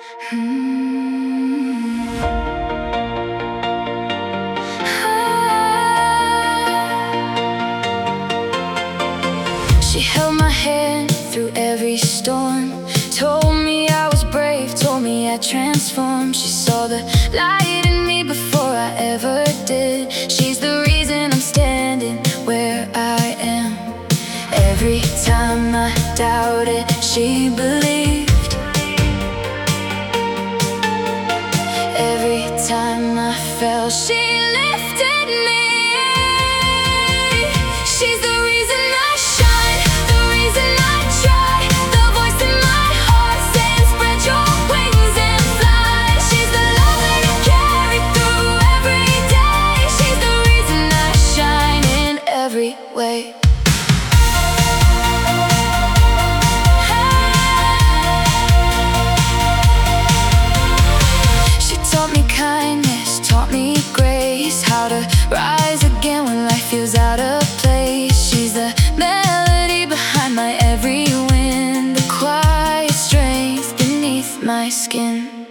She held my hand through every storm, told me I was brave, told me I'd transform. She saw the light in me before I ever did. She's the reason I'm standing where I am. Every time I doubted, she believed. Every time I fell, she lifted me. She's the reason I shine, the reason I try, the voice in my heart saying spread your wings and fly. She's the love that I carry through every day. She's the reason I shine in every way. Taught me grace, how to rise again when life feels out of place. She's the melody behind my every win, the quiet strength beneath my skin.